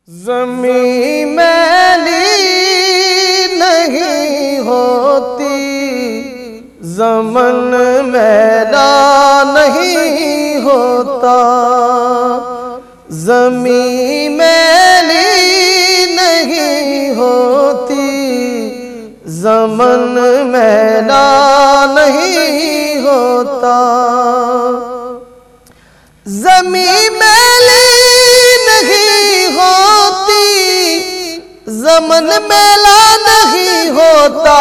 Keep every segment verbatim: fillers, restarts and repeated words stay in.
زمین میلی نہیں ہوتی، زمن میلا نہیں ہوتا، زمین میلی نہیں ہوتی، زمن میلا نہیں ہوتا، زمین میلی نہیں ہوتی، زمن میلا نہیں ہوتا،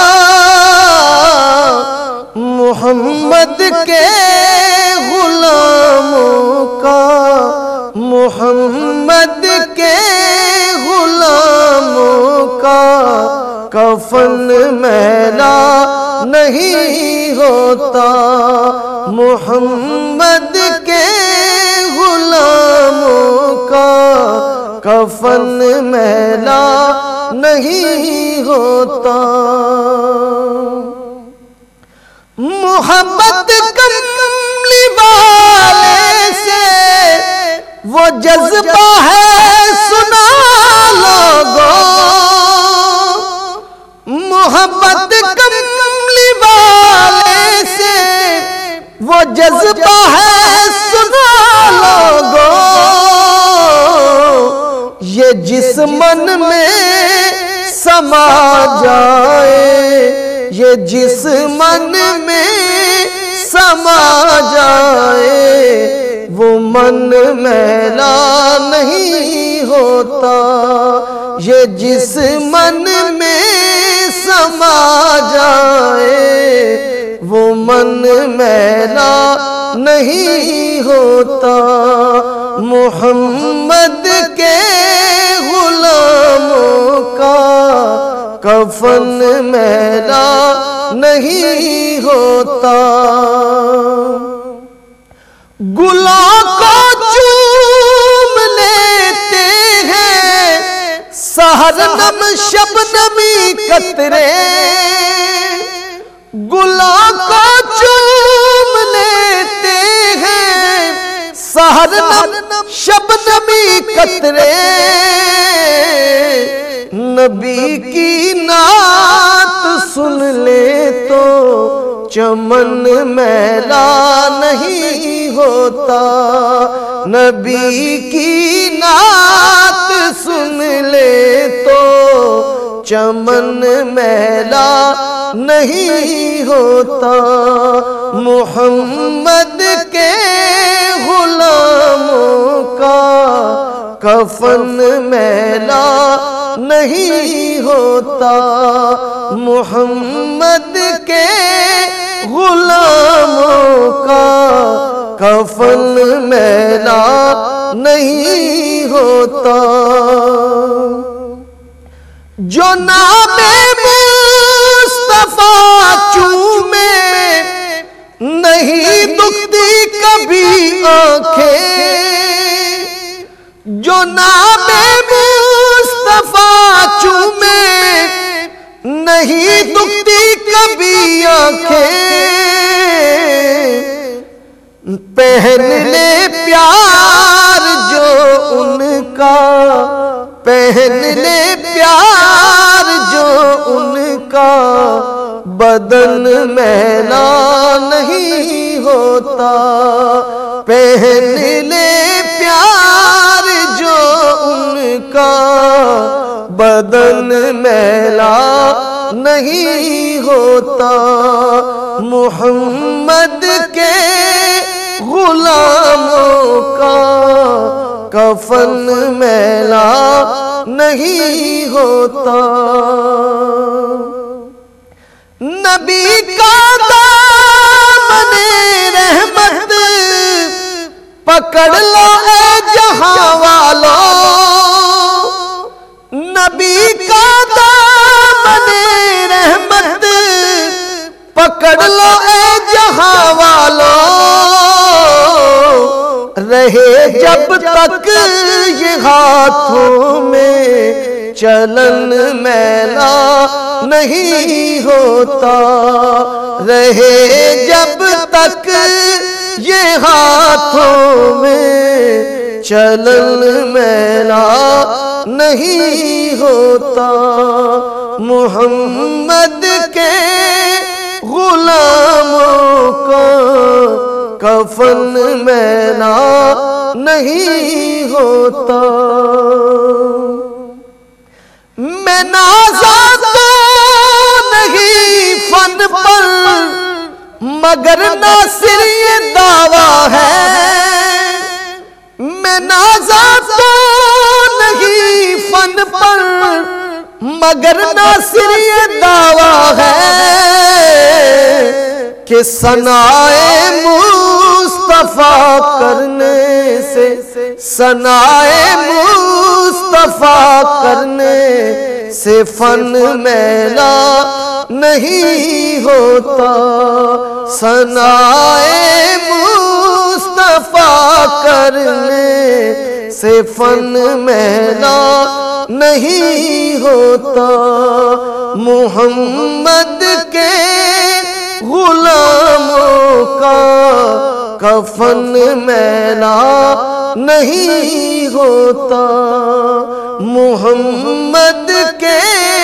محمد کے غلاموں کا، محمد کے غلاموں کا کفن میلا نہیں ہوتا، محمد کے غلاموں کا کفن میلا نہیں ہوتا، محبت کملی والے سے وہ جذبہ ہے سنا لوگوں، محبت کملی والے سے وہ جذبہ ہے سنا لوگوں، یہ جس من میں سما جائے، یہ جس من میں سما جائے، وہ من میلا نہیں ہوتا، یہ جس من میں سما جائے، وہ من میلا نہیں ہوتا، محمد کے غلاموں کا کفن میلا نہیں ہوتا، گلوں کو چوم لیتے ہیں سحر نم شبنمی قطرے، گلوں کو چوم لیتے ہیں سحر نم شبنمی قطرے، نبی کی نعت سن لے تو چمن میلا نہیں ہوتا، نبی کی نعت سن لے تو چمن میلا نہیں ہوتا، محمد کے غلاموں کا کفن میلا نہیں ہوتا، محمد کے غلاموں کا کفن میلا نہیں ہوتا، جو نام مصطفیٰ چومے نہیں دکھتی کبھی آنکھیں، جو نام مصطفیٰ چومے نہیں دکھتی کبھی آنکھیں، پہن لے پیار جو ان کا، پہن لے پیار جو ان کا، بدن میلا نہیں ہوتا، پہن لے پیار جو ان کا، بدن میلا نہیں ہوتا، محمد کے غلاموں کا کفن میلا نہیں ہوتا، نبی کا دامن رحمت پکڑ لو اے جہاں والوں، نبی کا دامن رحمت پکڑ لو اے جہاں والوں، رہے جب تک یہ ہاتھوں میں چلن میلا نہیں ہوتا، رہے جب تک یہ ہاتھوں میں چلن میلا نہیں ہوتا، محمد کے غلاموں کا کفن میلا نہیں ہوتا۔ میں نازا تو نہیں فن پر، مگر ناصر یہ دعویٰ ہے، میں نازا تو نہیں فن پر، مگر ناصر یہ دعویٰ ہے کہ ثنائے مصطفیٰ کرنے سے، ثنائے مصطفیٰ کرنے سے فن میلا نہیں ہوتا، ثنائے مصطفیٰ کرنے سے فن میلا نہیں ہوتا، محمد کے غلاموں کا کفن میلا نہیں ہوتا، محمد کے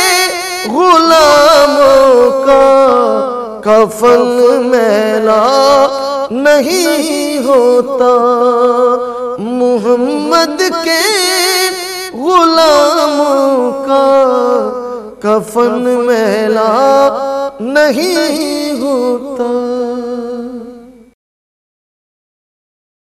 غلاموں کا کفن میلا نہیں ہوتا، محمد کے غلاموں کا کفن میلا نہیں ہوتا۔